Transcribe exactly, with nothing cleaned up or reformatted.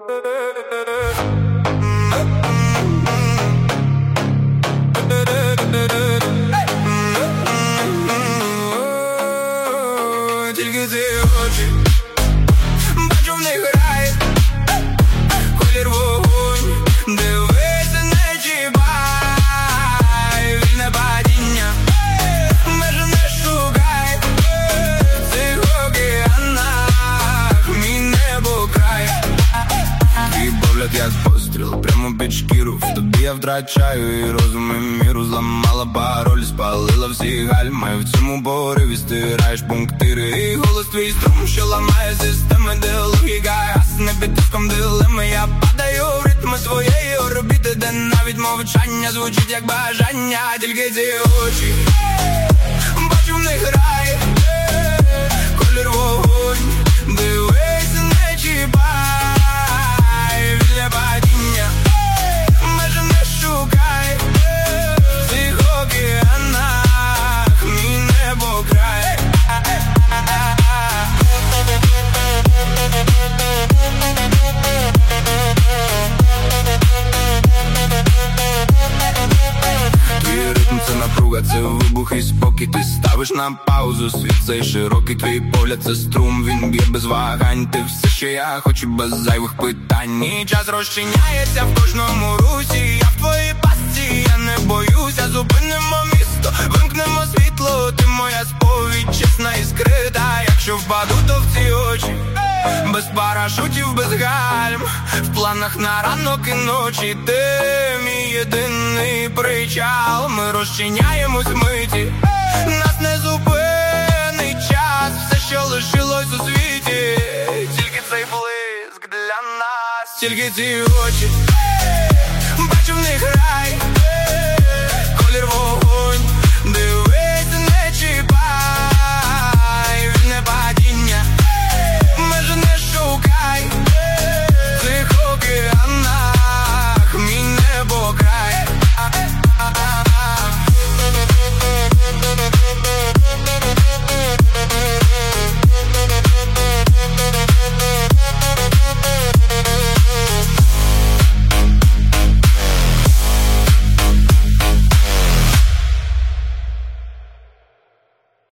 Тільки ці очі, бачу в них рай, колір вогонь, дивися, не чіпай, вільне падіння, межі не шукай, в цих океанах мій небо край. Твій погляд як постріл, прямо під шкіру, в тобі я втрачаю і розум, і міру. Зламала пароль, спалила всі гальма, і в цьому пориві стираєш пунктири. І голос твій струм, що ламає системи, де логіка гасне під тиском дилеми. Я падаю в ритми своєї орбіти, де навіть мовчання звучить як бажання. Тільки ці очі, бачу в них рай, колір вогонь, дивися, не чіпай, вільне падіння, межі не шукай, в цих океанах мій небо край. Твій ритм — це напруга, це вибух і спокій. Ти ставиш на паузу, світ цей широкий. Твій погляд — це струм, він б'є без вагань. Ти все, що я хочу, без зайвих питань. І час розчиняється в кожному русі. Я в твоїй пастці, я не боюся. Зупинимо місто, вимкнемо світло. Ти моя сповідь, чесна і скрита. Якщо впаду, то в ці очі, без парашутів, без гальм, в планах на ранок і ночі. Ти мій єдиний причал. Ми розчиняємось миті, нас не зупинить час. Все, що лишилось у світі, тільки цей блиск для нас. Тільки ці очі, бачу в них рай, колір вогонь.